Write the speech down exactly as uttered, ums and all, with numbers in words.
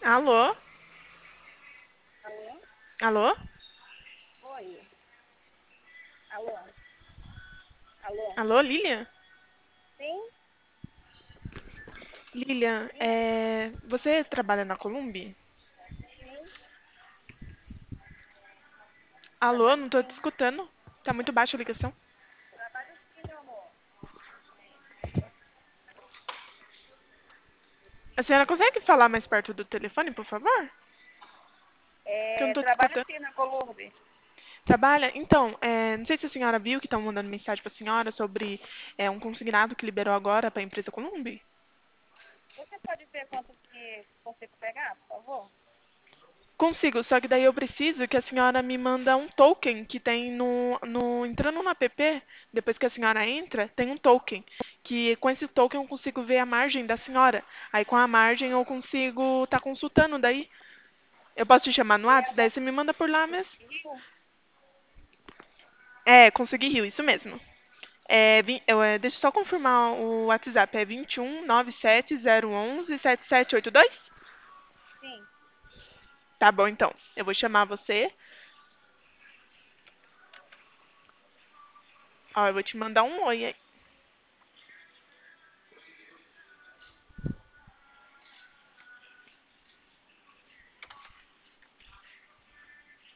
Alô? Alô? Alô? Oi. Alô? Alô? Alô, Lilian? Sim? Lilian, Sim? é... você trabalha na Columbi? Sim? Alô, Trabalho não tô te sim. escutando. Tá muito baixa a ligação. Trabalho sim, meu amor. A senhora consegue falar mais perto do telefone, por favor? Que eu não É, tô te trabalho escutando. sim na Columbe. Trabalha? Então, é, não sei se a senhora viu que estão mandando mensagem pra senhora sobre é, um consignado que liberou agora pra empresa Columbi. Você pode ver quanto que consigo pegar, por favor? Consigo, só que daí eu preciso que a senhora me manda um token que tem no, no entrando no app, depois que a senhora entra, tem um token, que com esse token eu consigo ver a margem da senhora. Aí com a margem eu consigo estar consultando daí. Eu posso te chamar no E é WhatsApp, daí uma você me manda por lá mesmo. Rio? É, consegui Rio, isso mesmo. É, vim- eu, é, deixa eu só confirmar o WhatsApp, é vinte e um nove sete zero onze sete sete oito dois? Sim. Tá bom, então. Eu vou chamar você. Ó, eu vou te mandar um oi aí.